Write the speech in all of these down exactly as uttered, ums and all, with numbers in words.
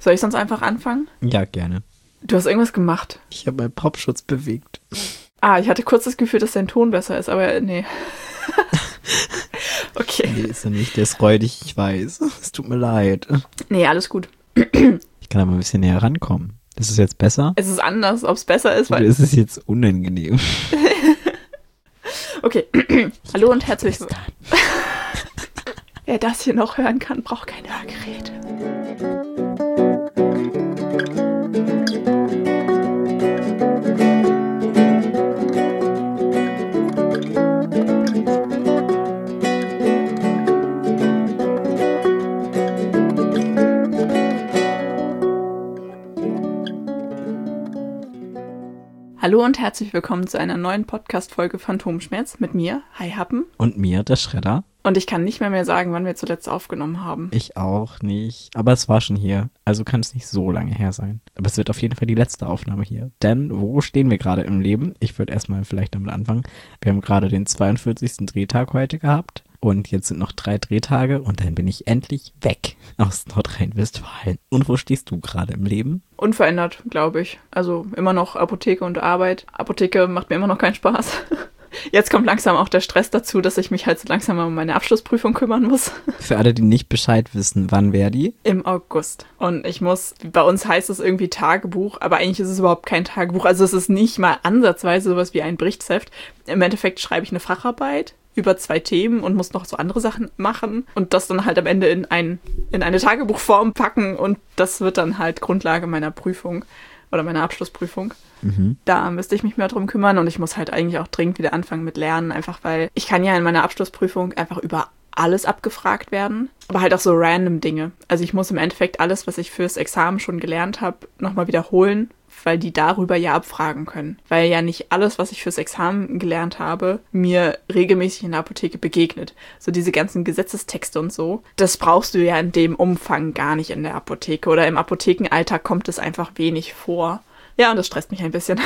Soll ich sonst einfach anfangen? Ja, gerne. Du hast irgendwas gemacht. Ich habe meinen Popschutz bewegt. Ah, ich hatte kurz das Gefühl, dass dein Ton besser ist, aber nee. Okay. Nee, ist er nicht. Der ist räudig, ich weiß. Es tut mir leid. Nee, alles gut. Ich kann aber ein bisschen näher rankommen. Ist es jetzt besser? Es ist anders, ob es besser ist, Oder weil... ist es jetzt unangenehm? Okay. Hallo und herzlich willkommen. Wer das hier noch hören kann, braucht kein Hörgerät. Hallo und herzlich willkommen zu einer neuen Podcast-Folge Phantomschmerz mit mir, Hi Happen. Und mir, der Schredder. Und ich kann nicht mehr mehr sagen, wann wir zuletzt aufgenommen haben. Ich auch nicht. Aber es war schon hier. Also kann es nicht so lange her sein. Aber es wird auf jeden Fall die letzte Aufnahme hier. Denn wo stehen wir gerade im Leben? Ich würde erstmal vielleicht damit anfangen. Wir haben gerade den zweiundvierzigsten Drehtag heute gehabt. Und jetzt sind noch drei Drehtage und dann bin ich endlich weg aus Nordrhein-Westfalen. Und wo stehst du gerade im Leben? Unverändert, glaube ich. Also immer noch Apotheke und Arbeit. Apotheke macht mir immer noch keinen Spaß. Jetzt kommt langsam auch der Stress dazu, dass ich mich halt so langsam um meine Abschlussprüfung kümmern muss. Für alle, die nicht Bescheid wissen, wann wäre die? Im August. Und ich muss, bei uns heißt es irgendwie Tagebuch, aber eigentlich ist es überhaupt kein Tagebuch. Also es ist nicht mal ansatzweise sowas wie ein Berichtsheft. Im Endeffekt schreibe ich eine Facharbeit über zwei Themen und muss noch so andere Sachen machen und das dann halt am Ende in, ein, in eine Tagebuchform packen und das wird dann halt Grundlage meiner Prüfung oder meiner Abschlussprüfung. Mhm. Da müsste ich mich mehr drum kümmern und ich muss halt eigentlich auch dringend wieder anfangen mit Lernen, einfach weil ich kann ja in meiner Abschlussprüfung einfach über alles abgefragt werden, aber halt auch so random Dinge. Also ich muss im Endeffekt alles, was ich fürs Examen schon gelernt habe, nochmal wiederholen, weil die darüber ja abfragen können. Weil ja nicht alles, was ich fürs Examen gelernt habe, mir regelmäßig in der Apotheke begegnet. So diese ganzen Gesetzestexte und so, das brauchst du ja in dem Umfang gar nicht in der Apotheke. Oder im Apothekenalltag kommt es einfach wenig vor. Ja, und das stresst mich ein bisschen.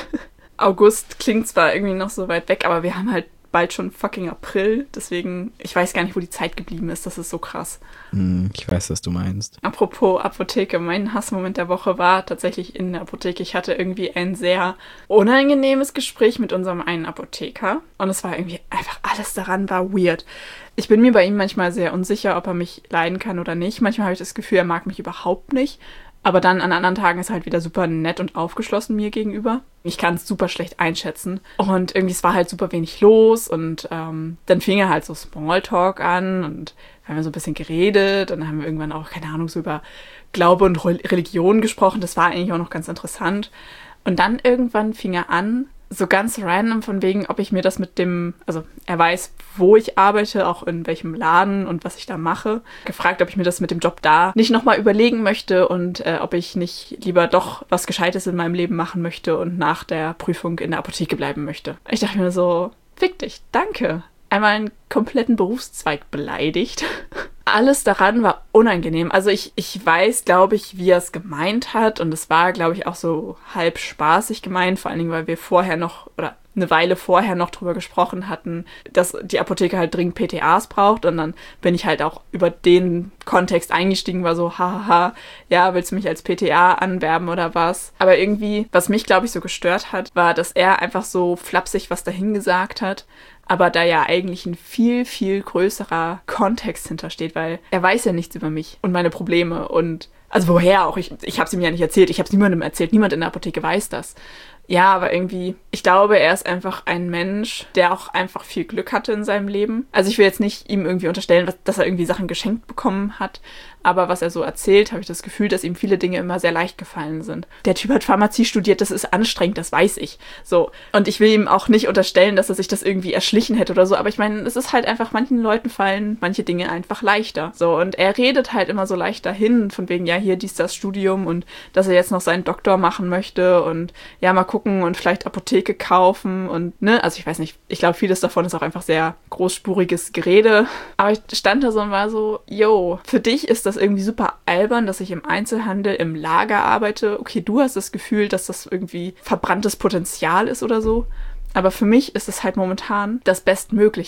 August klingt zwar irgendwie noch so weit weg, aber wir haben halt bald schon fucking April. Deswegen, ich weiß gar nicht, wo die Zeit geblieben ist. Das ist so krass. Ich weiß, was du meinst. Apropos Apotheke, mein Hassmoment der Woche war tatsächlich in der Apotheke. Ich hatte irgendwie ein sehr unangenehmes Gespräch mit unserem einen Apotheker. Und es war irgendwie einfach, alles daran war weird. Ich bin mir bei ihm manchmal sehr unsicher, ob er mich leiden kann oder nicht. Manchmal habe ich das Gefühl, er mag mich überhaupt nicht. Aber dann an anderen Tagen ist er halt wieder super nett und aufgeschlossen mir gegenüber. Ich kann es super schlecht einschätzen. Und irgendwie, es war halt super wenig los. Und ähm, dann fing er halt so Smalltalk an. Und wir haben so ein bisschen geredet. Und dann haben wir irgendwann auch, keine Ahnung, so über Glaube und Religion gesprochen. Das war eigentlich auch noch ganz interessant. Und dann irgendwann fing er an, so ganz random von wegen, ob ich mir das mit dem, also er weiß, wo ich arbeite, auch in welchem Laden und was ich da mache, gefragt, ob ich mir das mit dem Job da nicht nochmal überlegen möchte und äh, ob ich nicht lieber doch was Gescheites in meinem Leben machen möchte und nach der Prüfung in der Apotheke bleiben möchte. Ich dachte mir so, fick dich, danke. Einmal einen kompletten Berufszweig beleidigt. Alles daran war unangenehm. Also ich, ich weiß, glaube ich, wie er es gemeint hat. Und es war, glaube ich, auch so halb spaßig gemeint. Vor allen Dingen, weil wir vorher noch, oder eine Weile vorher noch drüber gesprochen hatten, dass die Apotheke halt dringend P T As braucht. Und dann bin ich halt auch über den Kontext eingestiegen, war so, hahaha, ja, willst du mich als P T A anwerben oder was? Aber irgendwie, was mich, glaube ich, so gestört hat, war, dass er einfach so flapsig was dahin gesagt hat. Aber da ja eigentlich ein viel, viel größerer Kontext hintersteht, weil er weiß ja nichts über mich und meine Probleme und also woher auch, ich, ich habe es ihm ja nicht erzählt, ich habe es niemandem erzählt, niemand in der Apotheke weiß das. Ja, aber irgendwie, ich glaube, er ist einfach ein Mensch, der auch einfach viel Glück hatte in seinem Leben. Also ich will jetzt nicht ihm irgendwie unterstellen, was, dass er irgendwie Sachen geschenkt bekommen hat, aber was er so erzählt, habe ich das Gefühl, dass ihm viele Dinge immer sehr leicht gefallen sind. Der Typ hat Pharmazie studiert, das ist anstrengend, das weiß ich. So. Und ich will ihm auch nicht unterstellen, dass er sich das irgendwie erschlichen hätte oder so, aber ich meine, es ist halt einfach, manchen Leuten fallen manche Dinge einfach leichter. So. Und er redet halt immer so leicht dahin, von wegen, ja, hier dies, das Studium und dass er jetzt noch seinen Doktor machen möchte und ja, mal gucken und vielleicht Apotheke kaufen und, ne, also ich weiß nicht, ich glaube, vieles davon ist auch einfach sehr großspuriges Gerede. Aber ich stand da so und war so, yo, für dich ist das irgendwie super albern, dass ich im Einzelhandel im Lager arbeite. Okay, du hast das Gefühl, dass das irgendwie verbranntes Potenzial ist oder so. Aber für mich ist es halt momentan das Bestmögliche.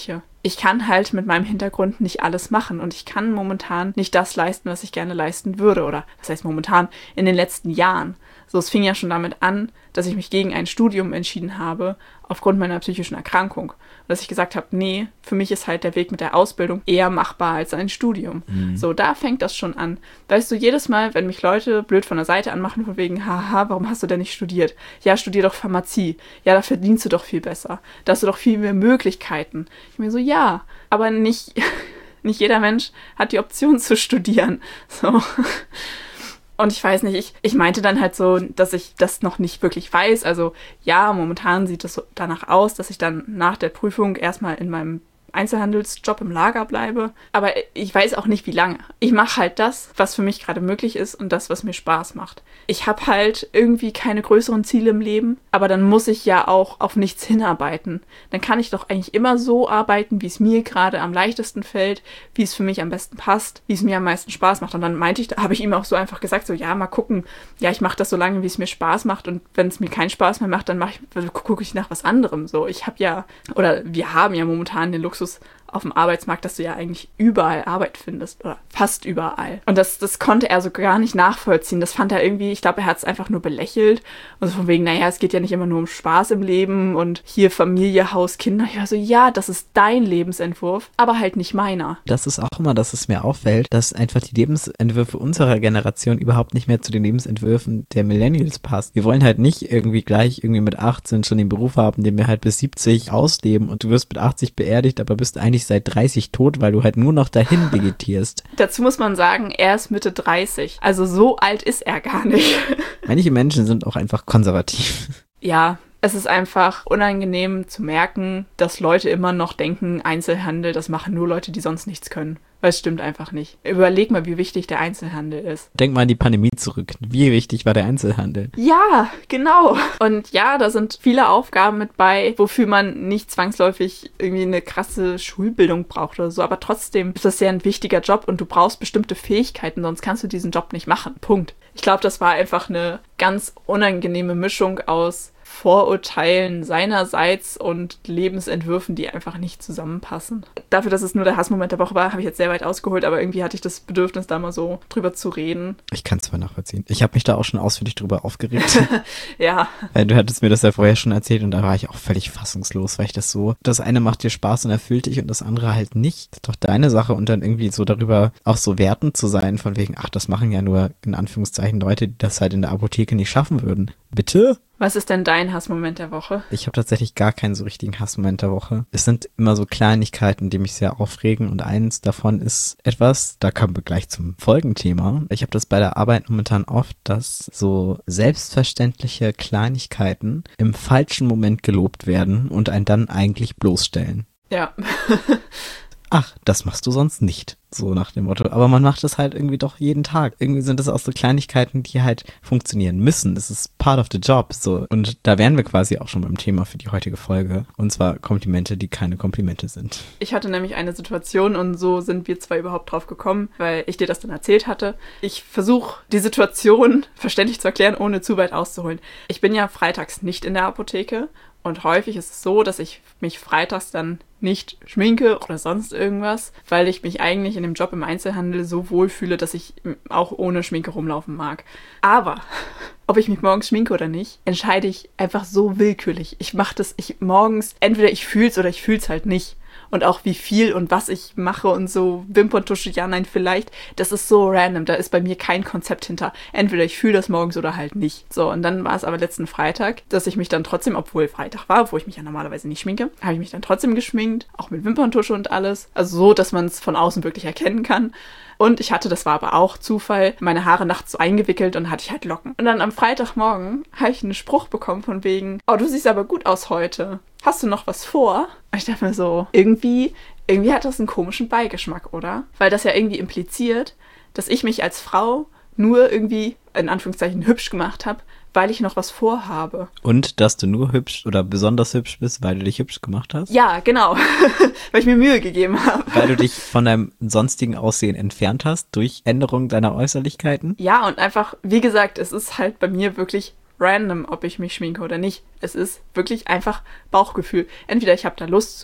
ich kann halt mit meinem Hintergrund nicht alles machen und ich kann momentan nicht das leisten, was ich gerne leisten würde. Oder das heißt momentan, in den letzten Jahren. So, es fing ja schon damit an, dass ich mich gegen ein Studium entschieden habe, aufgrund meiner psychischen Erkrankung. Und dass ich gesagt habe, nee, für mich ist halt der Weg mit der Ausbildung eher machbar als ein Studium. Mhm. So, da fängt das schon an. Weißt du, jedes Mal, wenn mich Leute blöd von der Seite anmachen, von wegen, haha, warum hast du denn nicht studiert? Ja, studier doch Pharmazie. Ja, da verdienst du doch viel besser. Da hast du doch viel mehr Möglichkeiten. Ich mir so, ja, aber nicht, nicht jeder Mensch hat die Option zu studieren. So. Und ich weiß nicht, ich, ich meinte dann halt so, dass ich das noch nicht wirklich weiß. Also ja, momentan sieht es so danach aus, dass ich dann nach der Prüfung erstmal in meinem Einzelhandelsjob im Lager bleibe. Aber ich weiß auch nicht, wie lange. Ich mache halt das, was für mich gerade möglich ist und das, was mir Spaß macht. Ich habe halt irgendwie keine größeren Ziele im Leben, aber dann muss ich ja auch auf nichts hinarbeiten. Dann kann ich doch eigentlich immer so arbeiten, wie es mir gerade am leichtesten fällt, wie es für mich am besten passt, wie es mir am meisten Spaß macht. Und dann meinte ich, da habe ich ihm auch so einfach gesagt, so ja, mal gucken. Ja, ich mache das so lange, wie es mir Spaß macht und wenn es mir keinen Spaß mehr macht, dann mache ich, gucke ich nach was anderem. So, ich habe ja, oder wir haben ja momentan den Luxus auf dem Arbeitsmarkt, dass du ja eigentlich überall Arbeit findest oder fast überall. Und das, das konnte er so gar nicht nachvollziehen. Das fand er irgendwie, ich glaube, er hat es einfach nur belächelt und so von wegen, naja, es geht ja nicht immer nur um Spaß im Leben und hier Familie, Haus, Kinder. Ich war so, ja, das ist dein Lebensentwurf, aber halt nicht meiner. Das ist auch immer, dass es mir auffällt, dass einfach die Lebensentwürfe unserer Generation überhaupt nicht mehr zu den Lebensentwürfen der Millennials passt. Wir wollen halt nicht irgendwie gleich irgendwie mit achtzehn schon den Beruf haben, den wir halt bis siebzig ausleben und du wirst mit achtzig beerdigt, aber bist eigentlich seit dreißig tot, weil du halt nur noch dahin vegetierst. Dazu muss man sagen, er ist Mitte dreißig. Also so alt ist er gar nicht. Manche Menschen sind auch einfach konservativ. Ja, es ist einfach unangenehm zu merken, dass Leute immer noch denken, Einzelhandel, das machen nur Leute, die sonst nichts können. Weil es stimmt einfach nicht. Überleg mal, wie wichtig der Einzelhandel ist. Denk mal an die Pandemie zurück. Wie wichtig war der Einzelhandel? Ja, genau. Und ja, da sind viele Aufgaben mit bei, wofür man nicht zwangsläufig irgendwie eine krasse Schulbildung braucht oder so. Aber trotzdem ist das ja ein wichtiger Job und du brauchst bestimmte Fähigkeiten, sonst kannst du diesen Job nicht machen. Punkt. Ich glaube, das war einfach eine ganz unangenehme Mischung aus Vorurteilen seinerseits und Lebensentwürfen, die einfach nicht zusammenpassen. Dafür, dass es nur der Hassmoment der Woche war, habe ich jetzt sehr weit ausgeholt, aber irgendwie hatte ich das Bedürfnis, da mal so drüber zu reden. Ich kann es zwar nachvollziehen. Ich habe mich da auch schon ausführlich drüber aufgeregt. Ja. Weil du hattest mir das ja vorher schon erzählt und da war ich auch völlig fassungslos, weil ich das so, das eine macht dir Spaß und erfüllt dich und das andere halt nicht. Das ist doch deine Sache und dann irgendwie so darüber auch so wertend zu sein, von wegen, ach, das machen ja nur in Anführungszeichen Leute, die das halt in der Apotheke nicht schaffen würden. Bitte? Was ist denn dein Hassmoment der Woche? Ich habe tatsächlich gar keinen so richtigen Hassmoment der Woche. Es sind immer so Kleinigkeiten, die mich sehr aufregen und eins davon ist etwas, da kommen wir gleich zum Folgenthema. Ich habe das bei der Arbeit momentan oft, dass so selbstverständliche Kleinigkeiten im falschen Moment gelobt werden und einen dann eigentlich bloßstellen. Ja. Ach, das machst du sonst nicht. So nach dem Motto. Aber man macht das halt irgendwie doch jeden Tag. Irgendwie sind das auch so Kleinigkeiten, die halt funktionieren müssen. Das ist part of the job. So. Und da wären wir quasi auch schon beim Thema für die heutige Folge. Und zwar Komplimente, die keine Komplimente sind. Ich hatte nämlich eine Situation und so sind wir zwei überhaupt drauf gekommen, weil ich dir das dann erzählt hatte. Ich versuche die Situation verständlich zu erklären, ohne zu weit auszuholen. Ich bin ja freitags nicht in der Apotheke. Und häufig ist es so, dass ich mich freitags dann nicht schminke oder sonst irgendwas, weil ich mich eigentlich in dem Job im Einzelhandel so wohlfühle, dass ich auch ohne Schminke rumlaufen mag. Aber ob ich mich morgens schminke oder nicht, entscheide ich einfach so willkürlich. Ich mache das, ich morgens, entweder ich fühl's oder ich fühl's halt nicht. Und auch wie viel und was ich mache und so Wimperntusche, ja, nein, vielleicht, das ist so random, da ist bei mir kein Konzept hinter. Entweder ich fühle das morgens oder halt nicht. So, und dann war es aber letzten Freitag, dass ich mich dann trotzdem, obwohl Freitag war, obwohl ich mich ja normalerweise nicht schminke, habe ich mich dann trotzdem geschminkt, auch mit Wimperntusche und alles. Also so, dass man es von außen wirklich erkennen kann. Und ich hatte, das war aber auch Zufall, meine Haare nachts so eingewickelt und hatte ich halt Locken. Und dann am Freitagmorgen habe ich einen Spruch bekommen von wegen, oh, du siehst aber gut aus heute. Hast du noch was vor? Und ich dachte mir so, irgendwie, irgendwie hat das einen komischen Beigeschmack, oder? Weil das ja irgendwie impliziert, dass ich mich als Frau nur irgendwie, in Anführungszeichen, hübsch gemacht habe, weil ich noch was vorhabe. Und dass du nur hübsch oder besonders hübsch bist, weil du dich hübsch gemacht hast? Ja, genau. Weil ich mir Mühe gegeben habe. Weil du dich von deinem sonstigen Aussehen entfernt hast durch Änderung deiner Äußerlichkeiten? Ja, und einfach, wie gesagt, es ist halt bei mir wirklich random, ob ich mich schminke oder nicht. Es ist wirklich einfach Bauchgefühl. Entweder ich habe da Lust zu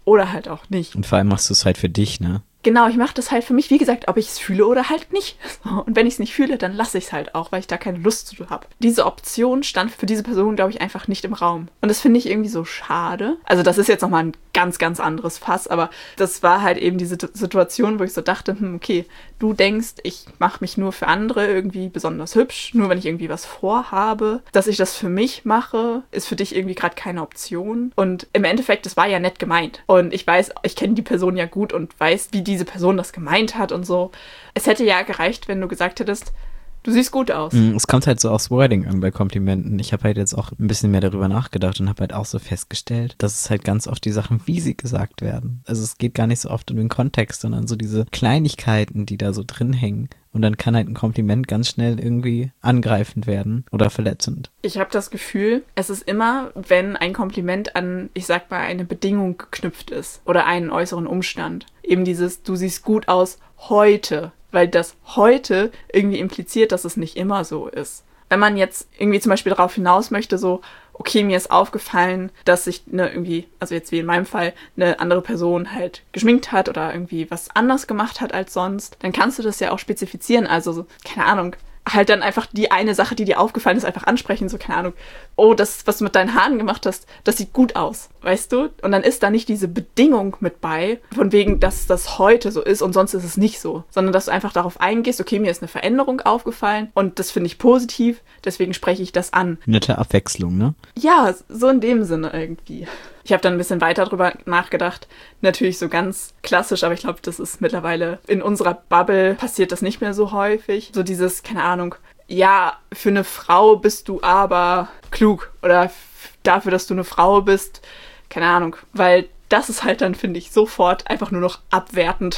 oder halt auch nicht. Und vor allem machst du es halt für dich, ne? Genau, ich mache das halt für mich, wie gesagt, ob ich es fühle oder halt nicht. Und wenn ich es nicht fühle, dann lasse ich es halt auch, weil ich da keine Lust zu habe. Diese Option stand für diese Person, glaube ich, einfach nicht im Raum. Und das finde ich irgendwie so schade. Also das ist jetzt nochmal ein ganz, ganz anderes Fass, aber das war halt eben diese Situation, wo ich so dachte, hm, okay, du denkst, ich mache mich nur für andere irgendwie besonders hübsch, nur wenn ich irgendwie was vorhabe. Dass ich das für mich mache, ist für dich irgendwie gerade keine Option. Und im Endeffekt, das war ja nett gemeint. Und ich weiß, ich kenne die Person ja gut und weiß, wie die diese Person das gemeint hat und so. Es hätte ja gereicht, wenn du gesagt hättest, du siehst gut aus. Es kommt halt so aufs Wording an bei Komplimenten. Ich habe halt jetzt auch ein bisschen mehr darüber nachgedacht und habe halt auch so festgestellt, dass es halt ganz oft die Sachen, wie sie gesagt werden. Also es geht gar nicht so oft um den Kontext, sondern so diese Kleinigkeiten, die da so drin hängen. Und dann kann halt ein Kompliment ganz schnell irgendwie angreifend werden oder verletzend. Ich habe das Gefühl, es ist immer, wenn ein Kompliment an, ich sag mal, eine Bedingung geknüpft ist oder einen äußeren Umstand. Eben dieses, du siehst gut aus heute, weil das heute irgendwie impliziert, dass es nicht immer so ist. Wenn man jetzt irgendwie zum Beispiel darauf hinaus möchte, so, okay, mir ist aufgefallen, dass sich eine irgendwie, also jetzt wie in meinem Fall, eine andere Person halt geschminkt hat oder irgendwie was anders gemacht hat als sonst, dann kannst du das ja auch spezifizieren. Also, so, keine Ahnung, halt dann einfach die eine Sache, die dir aufgefallen ist, einfach ansprechen. So, keine Ahnung, oh, das, was du mit deinen Haaren gemacht hast, das sieht gut aus, weißt du? Und dann ist da nicht diese Bedingung mit bei, von wegen, dass das heute so ist und sonst ist es nicht so. Sondern, dass du einfach darauf eingehst, okay, mir ist eine Veränderung aufgefallen und das finde ich positiv, deswegen spreche ich das an. Nette Abwechslung, ne? Ja, so in dem Sinne irgendwie. Ich habe dann ein bisschen weiter drüber nachgedacht. Natürlich so ganz klassisch, aber ich glaube, das ist mittlerweile in unserer Bubble passiert das nicht mehr so häufig. So dieses, keine Ahnung, ja, für eine Frau bist du aber klug oder f- dafür, dass du eine Frau bist, keine Ahnung. Weil das ist halt dann, finde ich, sofort einfach nur noch abwertend.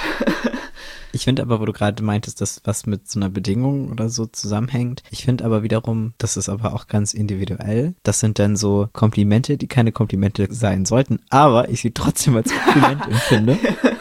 Ich finde aber, wo du gerade meintest, dass was mit so einer Bedingung oder so zusammenhängt. Ich finde aber wiederum, das ist aber auch ganz individuell. Das sind dann so Komplimente, die keine Komplimente sein sollten, aber ich sie trotzdem als Kompliment empfinde.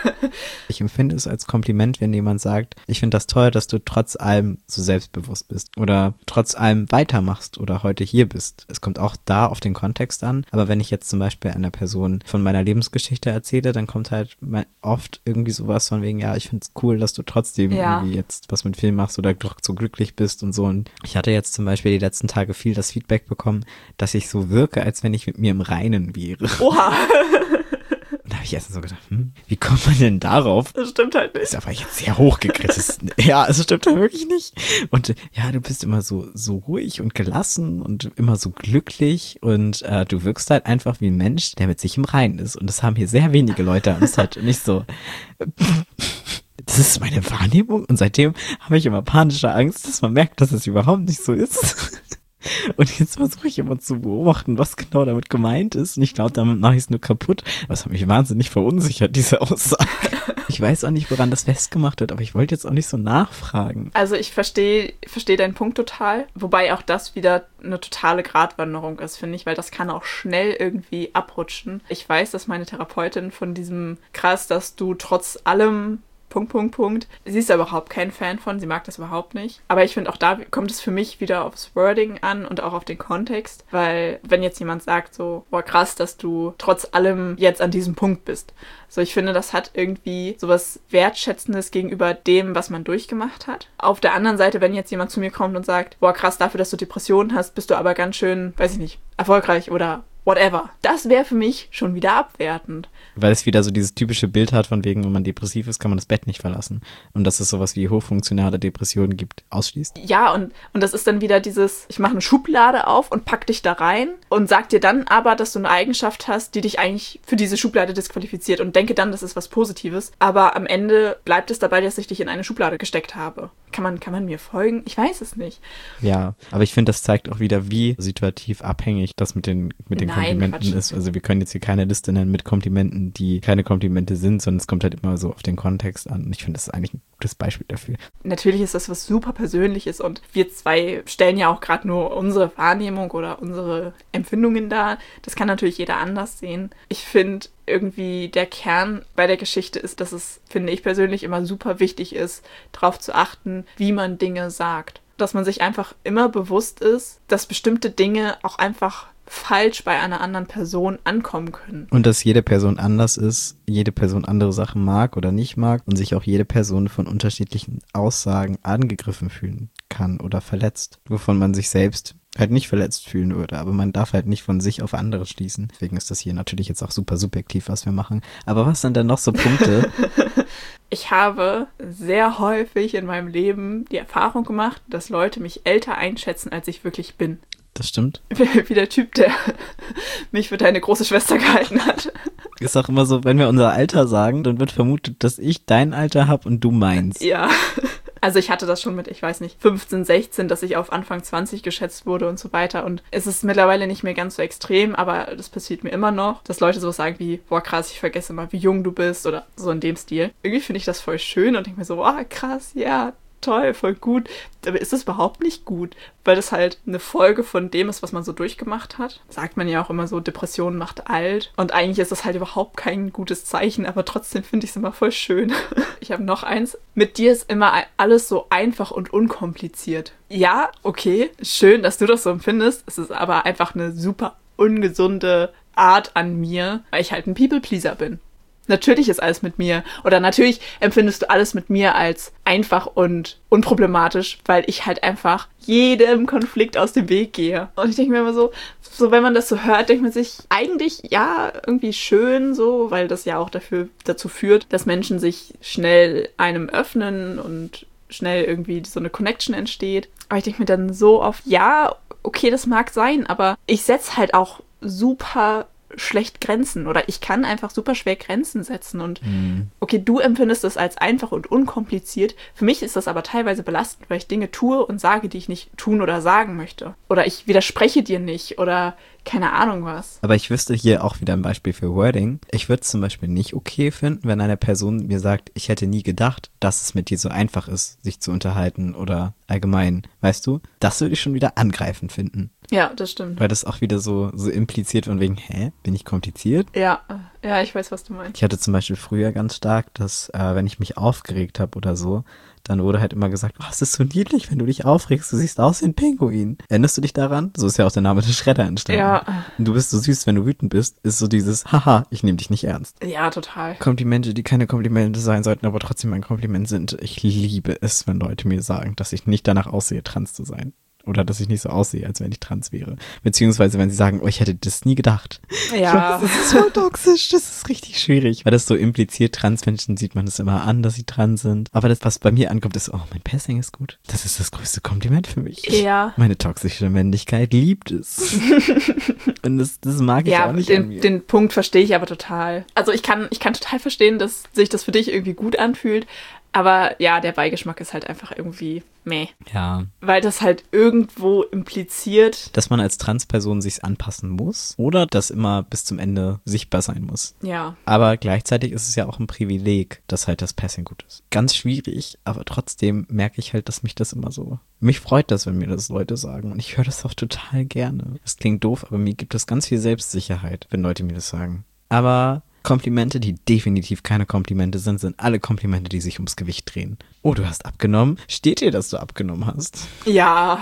Ich empfinde es als Kompliment, wenn jemand sagt, ich finde das toll, dass du trotz allem so selbstbewusst bist oder trotz allem weitermachst oder heute hier bist. Es kommt auch da auf den Kontext an, aber wenn ich jetzt zum Beispiel einer Person von meiner Lebensgeschichte erzähle, dann kommt halt oft irgendwie sowas von wegen, ja, ich finde es cool, dass du trotzdem ja. irgendwie jetzt was mit Film machst oder doch so glücklich bist und so. Und ich hatte jetzt zum Beispiel die letzten Tage viel das Feedback bekommen, dass ich so wirke, als wenn ich mit mir im Reinen wäre. Oha! Da habe ich erst so gedacht, hm, wie kommt man denn darauf? Das stimmt halt nicht. Das ist aber jetzt sehr hochgegriffen. Ja, es stimmt halt wirklich nicht. Und ja, du bist immer so so ruhig und gelassen und immer so glücklich und äh, du wirkst halt einfach wie ein Mensch, der mit sich im Reinen ist. Und das haben hier sehr wenige Leute. Und es ist halt nicht so... Das ist meine Wahrnehmung und seitdem habe ich immer panische Angst, dass man merkt, dass es überhaupt nicht so ist. Und jetzt versuche ich immer zu beobachten, was genau damit gemeint ist. Und ich glaube, damit mache ich es nur kaputt. Aber es hat mich wahnsinnig verunsichert, diese Aussage. Ich weiß auch nicht, woran das festgemacht wird, aber ich wollte jetzt auch nicht so nachfragen. Also ich verstehe verstehe deinen Punkt total. Wobei auch das wieder eine totale Gratwanderung ist, finde ich, weil das kann auch schnell irgendwie abrutschen. Ich weiß, dass meine Therapeutin von diesem krass, dass du trotz allem Punkt, Punkt, Punkt. Sie ist da überhaupt kein Fan von, sie mag das überhaupt nicht. Aber ich finde, auch da kommt es für mich wieder aufs Wording an und auch auf den Kontext, weil wenn jetzt jemand sagt so, boah krass, dass du trotz allem jetzt an diesem Punkt bist. So, ich finde, das hat irgendwie sowas Wertschätzendes gegenüber dem, was man durchgemacht hat. Auf der anderen Seite, wenn jetzt jemand zu mir kommt und sagt, boah krass, dafür, dass du Depressionen hast, bist du aber ganz schön, weiß ich nicht, erfolgreich oder whatever. Das wäre für mich schon wieder abwertend. Weil es wieder so dieses typische Bild hat, von wegen, wenn man depressiv ist, kann man das Bett nicht verlassen. Und dass es sowas wie hochfunktionale Depressionen gibt, ausschließt. Ja, und, und das ist dann wieder dieses, ich mache eine Schublade auf und pack dich da rein und sag dir dann aber, dass du eine Eigenschaft hast, die dich eigentlich für diese Schublade disqualifiziert und denke dann, das ist was Positives. Aber am Ende bleibt es dabei, dass ich dich in eine Schublade gesteckt habe. Kann man, kann man mir folgen? Ich weiß es nicht. Ja, aber ich finde, das zeigt auch wieder, wie situativ abhängig das mit den, mit den Nein, Komplimenten Quatsch. ist. Also wir können jetzt hier keine Liste nennen mit Komplimenten, die keine Komplimente sind, sondern es kommt halt immer so auf den Kontext an. Und ich finde, das ist eigentlich ein gutes Beispiel dafür. Natürlich ist das was super Persönliches und wir zwei stellen ja auch gerade nur unsere Wahrnehmung oder unsere Empfindungen dar. Das kann natürlich jeder anders sehen. Ich finde irgendwie der Kern bei der Geschichte ist, dass es, finde ich persönlich, immer super wichtig ist, darauf zu achten, wie man Dinge sagt. Dass man sich einfach immer bewusst ist, dass bestimmte Dinge auch einfach falsch bei einer anderen Person ankommen können. Und dass jede Person anders ist, jede Person andere Sachen mag oder nicht mag und sich auch jede Person von unterschiedlichen Aussagen angegriffen fühlen kann oder verletzt, wovon man sich selbst halt nicht verletzt fühlen würde, aber man darf halt nicht von sich auf andere schließen. Deswegen ist das hier natürlich jetzt auch super subjektiv, was wir machen. Aber was sind denn noch so Punkte? Ich habe sehr häufig in meinem Leben die Erfahrung gemacht, dass Leute mich älter einschätzen, als ich wirklich bin. Das stimmt. Wie der Typ, der mich für deine große Schwester gehalten hat. Ist auch immer so, wenn wir unser Alter sagen, dann wird vermutet, dass ich dein Alter habe und du meins. Ja. Also ich hatte das schon mit, ich weiß nicht, fünfzehn, sechzehn, dass ich auf Anfang zwanzig geschätzt wurde und so weiter. Und es ist mittlerweile nicht mehr ganz so extrem, aber das passiert mir immer noch, dass Leute sowas sagen wie, boah krass, ich vergesse mal, wie jung du bist oder so in dem Stil. Irgendwie finde ich das voll schön und denke mir so, boah krass, ja, toll, voll gut. Aber ist das überhaupt nicht gut, weil das halt eine Folge von dem ist, was man so durchgemacht hat. Sagt man ja auch immer so, Depression macht alt. Und eigentlich ist das halt überhaupt kein gutes Zeichen, aber trotzdem finde ich es immer voll schön. Ich habe noch eins. Mit dir ist immer alles so einfach und unkompliziert. Ja, okay, schön, dass du das so empfindest. Es ist aber einfach eine super ungesunde Art an mir, weil ich halt ein People-Pleaser bin. Natürlich ist alles mit mir. Oder natürlich empfindest du alles mit mir als einfach und unproblematisch, weil ich halt einfach jedem Konflikt aus dem Weg gehe. Und ich denke mir immer so, so wenn man das so hört, denkt man sich eigentlich, ja, irgendwie schön so, weil das ja auch dafür, dazu führt, dass Menschen sich schnell einem öffnen und schnell irgendwie so eine Connection entsteht. Aber ich denke mir dann so oft, ja, okay, das mag sein, aber ich setze halt auch super schlecht Grenzen oder ich kann einfach super schwer Grenzen setzen und mhm. okay, du empfindest das als einfach und unkompliziert. Für mich ist das aber teilweise belastend, weil ich Dinge tue und sage, die ich nicht tun oder sagen möchte. Oder ich widerspreche dir nicht oder keine Ahnung was. Aber ich wüsste hier auch wieder ein Beispiel für Wording. Ich würde es zum Beispiel nicht okay finden, wenn eine Person mir sagt, ich hätte nie gedacht, dass es mit dir so einfach ist, sich zu unterhalten oder allgemein, weißt du? Das würde ich schon wieder angreifend finden. Ja, das stimmt. Weil das auch wieder so, so impliziert von wegen, hä, bin ich kompliziert? Ja, ja, ich weiß, was du meinst. Ich hatte zum Beispiel früher ganz stark, dass äh, wenn ich mich aufgeregt habe oder so, dann wurde halt immer gesagt, oh, es ist so niedlich, wenn du dich aufregst, du siehst aus wie ein Pinguin. Erinnerst du dich daran? So ist ja auch der Name des Schredder entstanden. Ja. Und du bist so süß, wenn du wütend bist, ist so dieses, haha, ich nehme dich nicht ernst. Ja, total. Komplimente, die keine Komplimente sein sollten, aber trotzdem ein Kompliment sind. Ich liebe es, wenn Leute mir sagen, dass ich nicht danach aussehe, trans zu sein. Oder dass ich nicht so aussehe, als wenn ich trans wäre. Beziehungsweise, wenn sie sagen, oh, ich hätte das nie gedacht. Ja. Das ist so toxisch, das ist richtig schwierig. Weil das so impliziert, Transmenschen sieht man es immer an, dass sie trans sind. Aber das, was bei mir ankommt, ist, oh, mein Passing ist gut. Das ist das größte Kompliment für mich. Ja. Meine toxische Männlichkeit liebt es. Und das, das mag ich ja, auch nicht den, an mir. den Punkt verstehe ich aber total. Also ich kann, ich kann total verstehen, dass sich das für dich irgendwie gut anfühlt. Aber ja, der Beigeschmack ist halt einfach irgendwie meh. Ja. Weil das halt irgendwo impliziert. Dass man als Transperson sich anpassen muss oder das immer bis zum Ende sichtbar sein muss. Ja. Aber gleichzeitig ist es ja auch ein Privileg, dass halt das Passing gut ist. Ganz schwierig, aber trotzdem merke ich halt, dass mich das immer so... Mich freut das, wenn mir das Leute sagen und ich höre das auch total gerne. Das klingt doof, aber mir gibt es ganz viel Selbstsicherheit, wenn Leute mir das sagen. Aber... Komplimente, die definitiv keine Komplimente sind, sind alle Komplimente, die sich ums Gewicht drehen. Oh, du hast abgenommen? Steht dir, dass du abgenommen hast? Ja.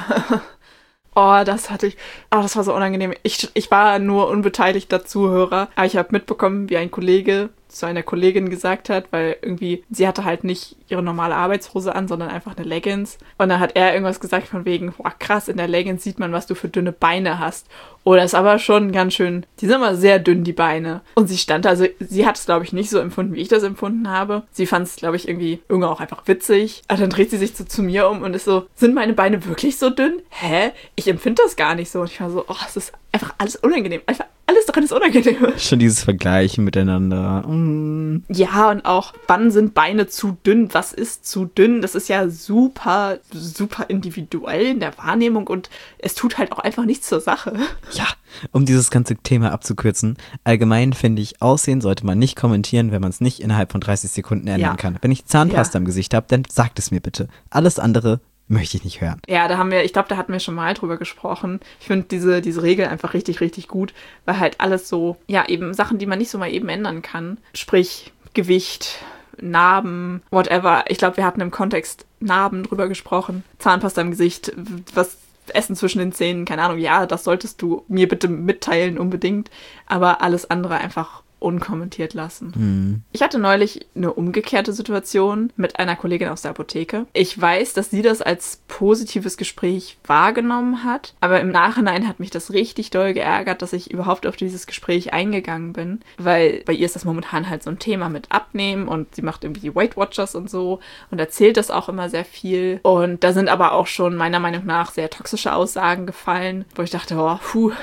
Oh, das hatte ich, oh, das war so unangenehm. Ich, ich war nur unbeteiligter Zuhörer, aber ich habe mitbekommen, wie ein Kollege zu einer Kollegin gesagt hat, weil irgendwie, sie hatte halt nicht ihre normale Arbeitshose an, sondern einfach eine Leggings. Und dann hat er irgendwas gesagt von wegen, boah krass, in der Leggings sieht man, was du für dünne Beine hast. Oh, das ist aber schon ganz schön, die sind immer sehr dünn, die Beine. Und sie stand, also sie hat es, glaube ich, nicht so empfunden, wie ich das empfunden habe. Sie fand es, glaube ich, irgendwie irgendwie auch einfach witzig. Aber dann dreht sie sich so zu mir um und ist so, sind meine Beine wirklich so dünn? Hä? Ich empfinde das gar nicht so. Und ich war so, oh, es ist einfach alles unangenehm. Einfach alles daran ist unangenehm. Schon dieses Vergleichen miteinander. Mm. Ja, und auch, wann sind Beine zu dünn? Was ist zu dünn? Das ist ja super, super individuell in der Wahrnehmung und es tut halt auch einfach nichts zur Sache. Ja, um dieses ganze Thema abzukürzen, allgemein finde ich, Aussehen sollte man nicht kommentieren, wenn man es nicht innerhalb von dreißig Sekunden ändern Ja. kann. Wenn ich Zahnpasta Ja. im Gesicht habe, dann sagt es mir bitte. Alles andere möchte ich nicht hören. Ja, da haben wir, ich glaube, da hatten wir schon mal drüber gesprochen. Ich finde diese, diese Regel einfach richtig, richtig gut, weil halt alles so, ja, eben Sachen, die man nicht so mal eben ändern kann. Sprich, Gewicht, Narben, whatever. Ich glaube, wir hatten im Kontext Narben drüber gesprochen. Zahnpasta im Gesicht, was Essen zwischen den Zähnen, keine Ahnung, ja, das solltest du mir bitte mitteilen unbedingt, aber alles andere einfach unkommentiert lassen. Mhm. Ich hatte neulich eine umgekehrte Situation mit einer Kollegin aus der Apotheke. Ich weiß, dass sie das als positives Gespräch wahrgenommen hat, aber im Nachhinein hat mich das richtig doll geärgert, dass ich überhaupt auf dieses Gespräch eingegangen bin, weil bei ihr ist das momentan halt so ein Thema mit Abnehmen und sie macht irgendwie Weight Watchers und so und erzählt das auch immer sehr viel und da sind aber auch schon meiner Meinung nach sehr toxische Aussagen gefallen, wo ich dachte, oh, puh,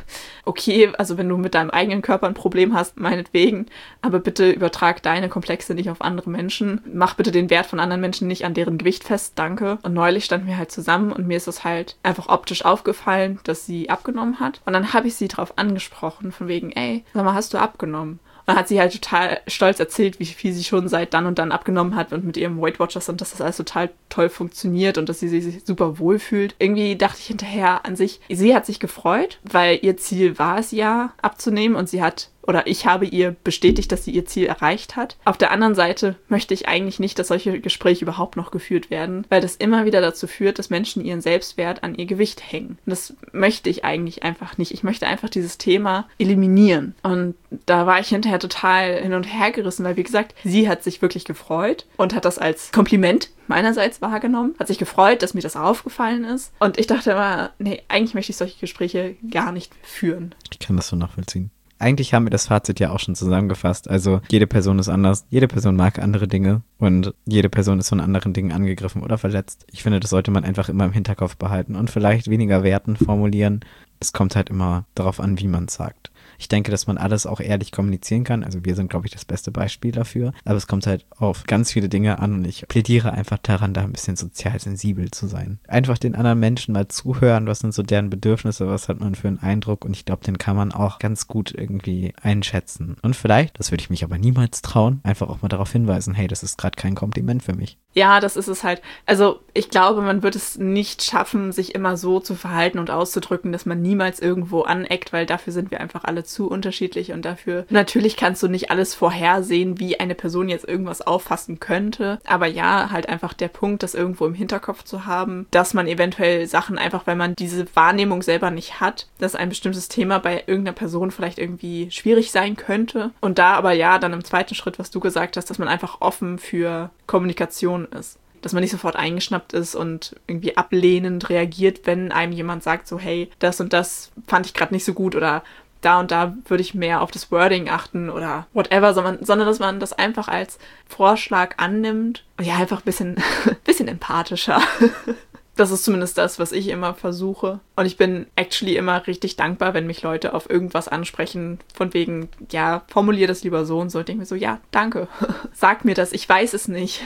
okay, also wenn du mit deinem eigenen Körper ein Problem hast, meinetwegen, aber bitte übertrag deine Komplexe nicht auf andere Menschen. Mach bitte den Wert von anderen Menschen nicht an deren Gewicht fest, danke. Und neulich standen wir halt zusammen und mir ist es halt einfach optisch aufgefallen, dass sie abgenommen hat. Und dann habe ich sie drauf angesprochen, von wegen, ey, sag mal, hast du abgenommen? Und dann hat sie halt total stolz erzählt, wie viel sie schon seit dann und dann abgenommen hat und mit ihrem Weight Watchers und dass das alles total toll funktioniert und dass sie sich super wohl fühlt. Irgendwie dachte ich hinterher an sich, sie hat sich gefreut, weil ihr Ziel war es ja, abzunehmen und sie hat oder ich habe ihr bestätigt, dass sie ihr Ziel erreicht hat. Auf der anderen Seite möchte ich eigentlich nicht, dass solche Gespräche überhaupt noch geführt werden, weil das immer wieder dazu führt, dass Menschen ihren Selbstwert an ihr Gewicht hängen. Und das möchte ich eigentlich einfach nicht. Ich möchte einfach dieses Thema eliminieren. Und da war ich hinterher total hin und her gerissen, weil wie gesagt, sie hat sich wirklich gefreut und hat das als Kompliment meinerseits wahrgenommen, hat sich gefreut, dass mir das aufgefallen ist. Und ich dachte immer, nee, eigentlich möchte ich solche Gespräche gar nicht führen. Ich kann das so nachvollziehen. Eigentlich haben wir das Fazit ja auch schon zusammengefasst. Also jede Person ist anders, jede Person mag andere Dinge und jede Person ist von anderen Dingen angegriffen oder verletzt. Ich finde, das sollte man einfach immer im Hinterkopf behalten und vielleicht weniger werten formulieren. Es kommt halt immer darauf an, wie man es sagt. Ich denke, dass man alles auch ehrlich kommunizieren kann. Also wir sind, glaube ich, das beste Beispiel dafür. Aber es kommt halt auf ganz viele Dinge an und ich plädiere einfach daran, da ein bisschen sozial sensibel zu sein. Einfach den anderen Menschen mal zuhören, was sind so deren Bedürfnisse, was hat man für einen Eindruck und ich glaube, den kann man auch ganz gut irgendwie einschätzen. Und vielleicht, das würde ich mich aber niemals trauen, einfach auch mal darauf hinweisen, hey, das ist gerade kein Kompliment für mich. Ja, das ist es halt. Also ich glaube, man wird es nicht schaffen, sich immer so zu verhalten und auszudrücken, dass man niemals irgendwo aneckt, weil dafür sind wir einfach alle zu unterschiedlich und dafür, natürlich kannst du nicht alles vorhersehen, wie eine Person jetzt irgendwas auffassen könnte, aber ja, halt einfach der Punkt, das irgendwo im Hinterkopf zu haben, dass man eventuell Sachen einfach, weil man diese Wahrnehmung selber nicht hat, dass ein bestimmtes Thema bei irgendeiner Person vielleicht irgendwie schwierig sein könnte und da aber ja, dann im zweiten Schritt, was du gesagt hast, dass man einfach offen für Kommunikation ist. Dass man nicht sofort eingeschnappt ist und irgendwie ablehnend reagiert, wenn einem jemand sagt so, hey, das und das fand ich gerade nicht so gut oder da und da würde ich mehr auf das Wording achten oder whatever, sondern, sondern dass man das einfach als Vorschlag annimmt und ja, einfach ein bisschen, bisschen empathischer. Das ist zumindest das, was ich immer versuche. Und ich bin actually immer richtig dankbar, wenn mich Leute auf irgendwas ansprechen, von wegen, ja, formulier das lieber so und so. Und denke mir so, ja, danke. Sag mir das, ich weiß es nicht.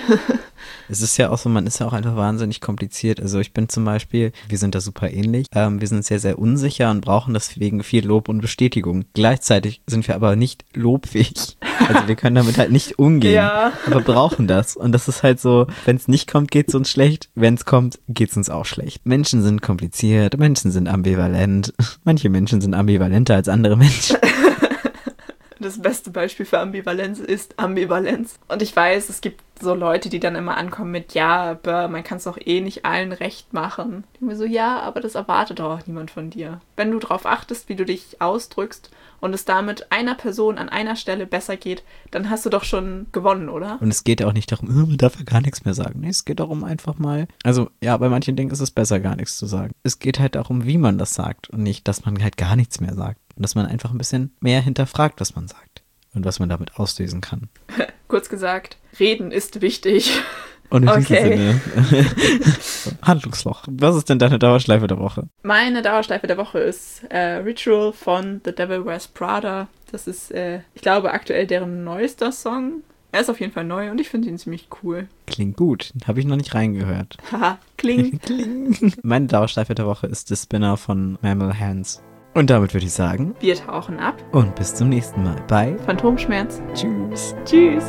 Es ist ja auch so, man ist ja auch einfach wahnsinnig kompliziert. Also ich bin zum Beispiel, wir sind da super ähnlich. Ähm, wir sind sehr, sehr unsicher und brauchen deswegen viel Lob und Bestätigung. Gleichzeitig sind wir aber nicht lobfähig. Also wir können damit halt nicht umgehen, ja. aber brauchen das. Und das ist halt so, wenn es nicht kommt, geht es uns schlecht. Wenn es kommt, geht es uns auch schlecht. Menschen sind kompliziert, Menschen sind ambivalent. Manche Menschen sind ambivalenter als andere Menschen. Das beste Beispiel für Ambivalenz ist Ambivalenz. Und ich weiß, es gibt so Leute, die dann immer ankommen mit, ja, aber man kann es doch eh nicht allen recht machen. Ich denke mir so, ja, aber das erwartet doch auch niemand von dir. Wenn du darauf achtest, wie du dich ausdrückst und es damit einer Person an einer Stelle besser geht, dann hast du doch schon gewonnen, oder? Und es geht auch nicht darum, man darf ja gar nichts mehr sagen. Nee, es geht darum einfach mal, also ja, bei manchen Dingen ist es besser, gar nichts zu sagen. Es geht halt darum, wie man das sagt und nicht, dass man halt gar nichts mehr sagt. Und dass man einfach ein bisschen mehr hinterfragt, was man sagt und was man damit auslösen kann. Kurz gesagt, reden ist wichtig. Und in Okay. diesem Sinne, Handlungsloch. Was ist denn deine Dauerschleife der Woche? Meine Dauerschleife der Woche ist äh, Ritual von The Devil Wears Prada. Das ist, äh, ich glaube, aktuell deren neuester Song. Er ist auf jeden Fall neu und ich finde ihn ziemlich cool. Klingt gut. Habe ich noch nicht reingehört. Haha, kling. Kling. Meine Dauerschleife der Woche ist The Spinner von Mammal Hands. Und damit würde ich sagen, Wir tauchen ab. und bis zum nächsten Mal bei Phantomschmerz. Tschüss. Tschüss.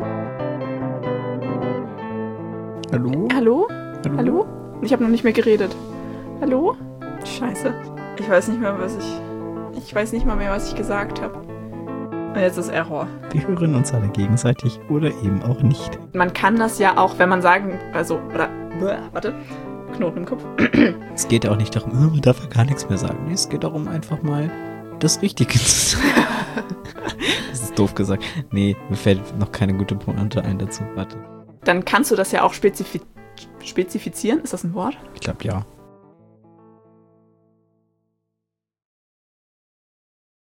Hallo? Hallo? Hallo? Ich habe noch nicht mehr geredet. Hallo? Scheiße. Ich weiß nicht mehr, was ich... Ich weiß nicht mal mehr, was ich gesagt habe. Und jetzt ist Error. Wir hören uns alle gegenseitig oder eben auch nicht. Man kann das ja auch, wenn man sagen... Also, oder... Warte. Knoten im Kopf. Es geht ja auch nicht darum, oh, man darf ja gar nichts mehr sagen. Nee, es geht darum, einfach mal das Richtige zu sagen. Das ist doof gesagt. Nee, mir fällt noch keine gute Pointe ein dazu. Warte. Dann kannst du das ja auch spezifi- spezifizieren. Ist das ein Wort? Ich glaube, ja.